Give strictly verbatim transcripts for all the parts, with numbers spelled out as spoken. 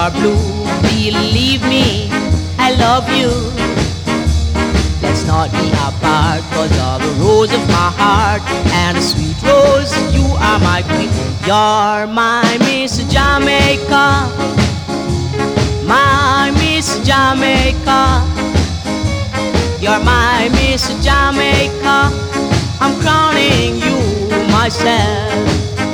are blue, believe me, I love you. Let's not be apart, cause you're the rose of my heart, and a sweet rose, you are my queen. You're my Miss Jamaica, my Miss Jamaica. You're my Miss Jamaica, I'm crowning you myself.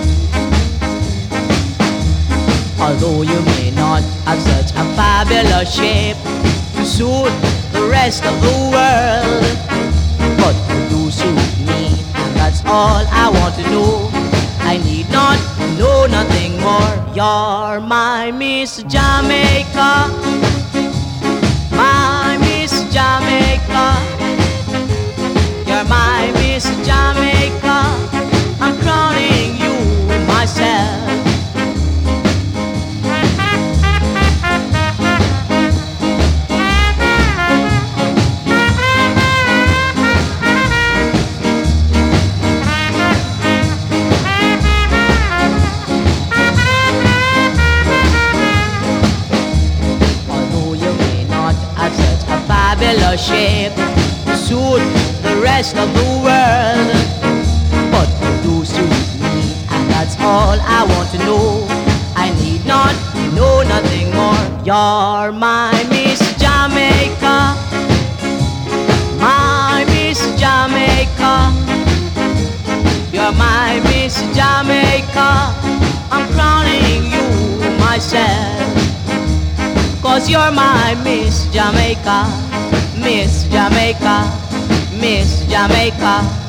Although you may not have such a fabulous shape to suit the rest of the world, but you do suit me, and that's all I want to know. I need not know nothing more. You're my Miss Jamaica, my Miss Jamaica. You're my Miss Jamaica, I'm crowning you myself. Fabulous shape to suit the rest of the world, but you do suit me, and that's all I want to know. I need not know nothing more. You're my Miss Jamaica, my Miss Jamaica. You're my Miss Jamaica, I'm crowning you myself. Cause you're my Miss Jamaica, Miss Jamaica, Miss Jamaica.